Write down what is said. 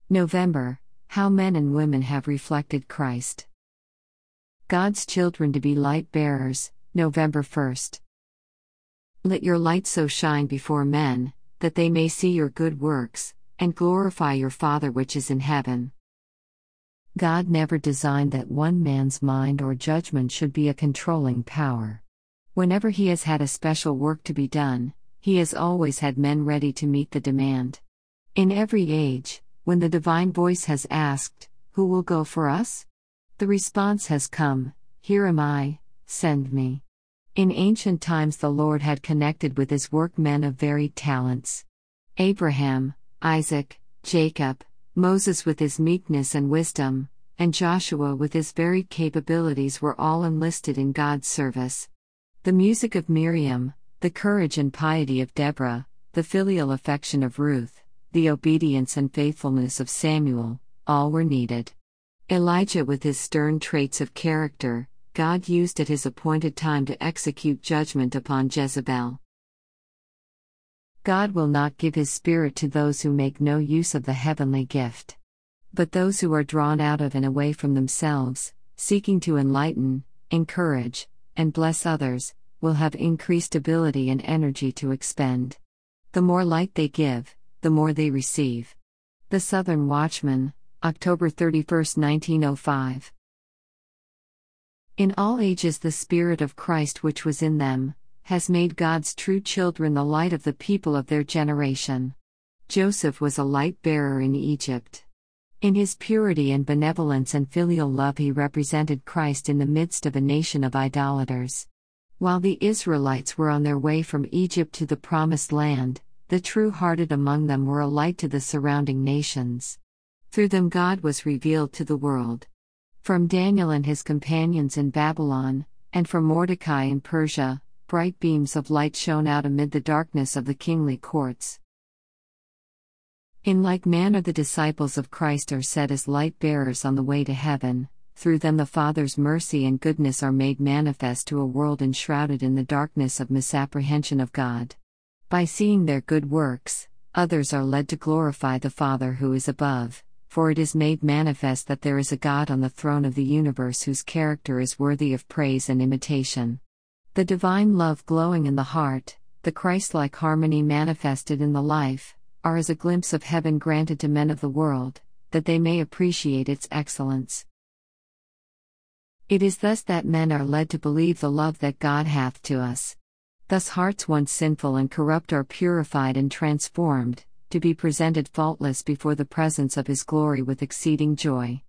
November, how men and women have reflected Christ. God's children to be light bearers, November 1st. Let your light so shine before men, that they may see your good works, and glorify your Father which is in heaven. God never designed that one man's mind or judgment should be a controlling power. Whenever He has had a special work to be done, He has always had men ready to meet the demand. In every age, when the divine voice has asked, "Who will go for us?" the response has come, "Here am I, send me." In ancient times the Lord had connected with His work men of varied talents. Abraham, Isaac, Jacob, Moses with his meekness and wisdom, and Joshua with his varied capabilities were all enlisted in God's service. The music of Miriam, the courage and piety of Deborah, the filial affection of Ruth, the obedience and faithfulness of Samuel, all were needed. Elijah with his stern traits of character, God used at His appointed time to execute judgment upon Jezebel. God will not give His Spirit to those who make no use of the heavenly gift. But those who are drawn out of and away from themselves, seeking to enlighten, encourage, and bless others, will have increased ability and energy to expend. The more light they give, the more they receive. The Southern Watchman, October 31, 1905. In all ages the Spirit of Christ which was in them, has made God's true children the light of the people of their generation. Joseph was a light bearer in Egypt. In his purity and benevolence and filial love he represented Christ in the midst of a nation of idolaters. While the Israelites were on their way from Egypt to the Promised Land, the true-hearted among them were a light to the surrounding nations. Through them God was revealed to the world. From Daniel and his companions in Babylon, and from Mordecai in Persia, bright beams of light shone out amid the darkness of the kingly courts. In like manner the disciples of Christ are set as light-bearers on the way to heaven. Through them the Father's mercy and goodness are made manifest to a world enshrouded in the darkness of misapprehension of God. By seeing their good works, others are led to glorify the Father who is above, for it is made manifest that there is a God on the throne of the universe whose character is worthy of praise and imitation. The divine love glowing in the heart, the Christ-like harmony manifested in the life, are as a glimpse of heaven granted to men of the world, that they may appreciate its excellence. It is thus that men are led to believe the love that God hath to us. Thus hearts once sinful and corrupt are purified and transformed, to be presented faultless before the presence of His glory with exceeding joy.